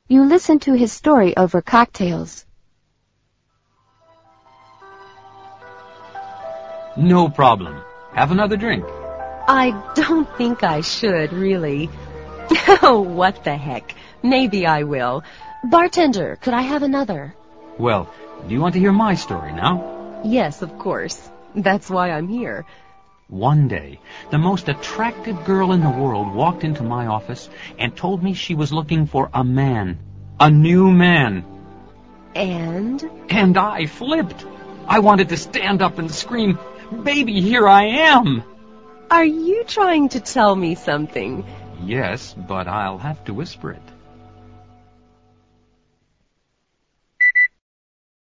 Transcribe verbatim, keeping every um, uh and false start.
You listen to his story over cocktails. No problem. Have another drink. I don't think I should, really. Oh, what the heck. Maybe I will. Bartender, could I have another? Well, do you want to hear my story now? Yes, of course. That's why I'm here. One day, the most attractive girl in the world walked into my office and told me she was looking for a man. A new man. And? And I flipped. I wanted to stand up and scream, "Baby, here I am!" Are you trying to tell me something? Yes, but I'll have to whisper it.